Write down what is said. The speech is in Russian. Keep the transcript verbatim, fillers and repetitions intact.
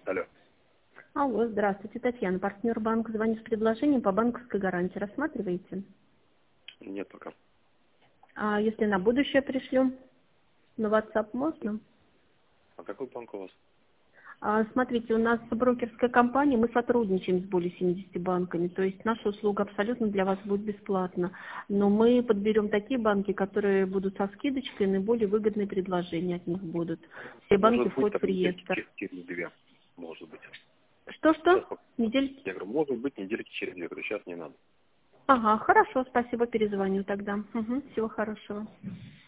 Алло. Алло, здравствуйте, Татьяна, партнер банка. Звоню с предложением по банковской гарантии. Рассматриваете? Нет пока. А если на будущее пришлю? На WhatsApp можно? А какой банк у вас? А, смотрите, у нас брокерская компания, мы сотрудничаем с более семидесятью банками, то есть наша услуга абсолютно для вас будет бесплатна. Но мы подберем такие банки, которые будут со скидочкой, наиболее выгодные предложения от них будут. Все банки Может быть, входят в там недельки реестр. через через две. Может быть. Сейчас, Что-что? пока. Недель? Я говорю, может быть, недельки через две. Говорю, сейчас не надо. Ага, хорошо, спасибо, перезвоню тогда. Угу, всего хорошего.